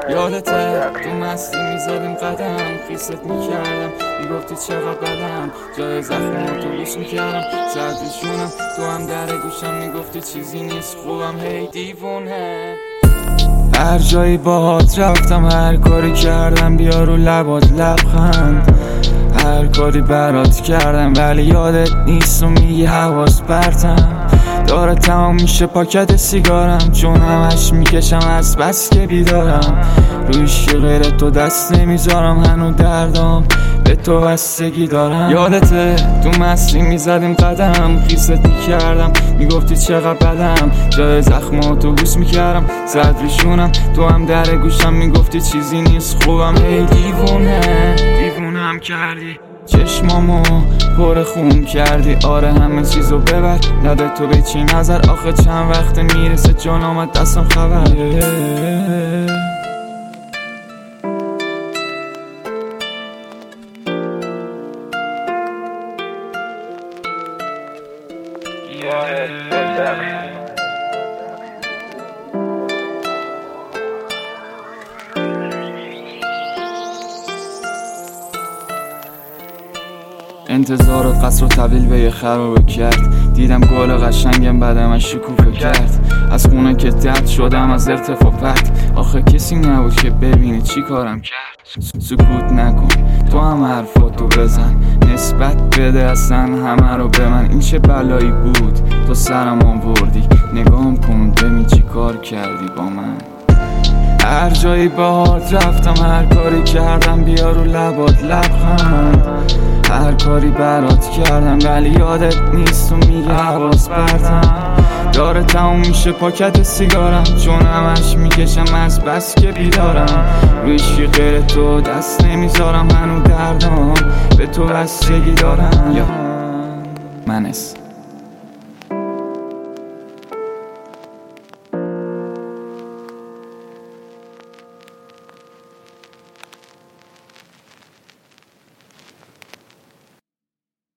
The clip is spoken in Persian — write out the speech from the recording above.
یادته تو مستی میزدیم قدم، خیست میکردم میگفتی چقدر بدم، جای زخماتو بوس میکردم سردشونم، تو هم در گوشم میگفتی چیزی نیست خوبم، هی دیوونه. هر جایی باهات رفتم، هر کاری کردم بیا رو لبات لبخند، هر کاری برات کردم ولی یادت نیست و میگی حواس پرتم. داره تمام میشه پاکت سیگارم، چون همش میکشم از بس که بیدارم، رویش که غیر تو دست نمیذارم، هنو دردام به تو بستگی دارم. یادته تو مستی میزدیم قدم، خیست میکردم میگفتی چقدر بدم، جای زخماتو بوس میکردم صدریشونم، تو هم در گوشم میگفتی چیزی نیست خوبم، هی دیوونم کردی، چشمامو پر خون کردی، آره همه چیزو ببر نده تو به چی نظر، آخه چند وقت میرسه جان آمد دستم خبر. انتظار قصر و طویل به یه خرابه کرد، دیدم گل قشنگم بعد من شکوفه کرد، از خونه که درد شدم از ارتفاعت، آخه کسی نبود که ببینه چی کارم کرد. سکوت نکن تو هم حرفاتو بزن، نسبت بده اصلا همه رو به من، این چه بلایی بود تو سرم آوردی، نگام کن ببین چی کار کردی با من. هر جایی باهات رفتم، هر کاری کردم بیا رو لبات لبخند، هر کاری برات کردم ولی یادت نیست و میگی حواس پرتم. داره تموم میشه پاکت سیگارم، چون همش میکشم از بس که بیدارم، رویش که غیر تو دست نمیذارم، هنو دردام به تو بستگی دارم. منس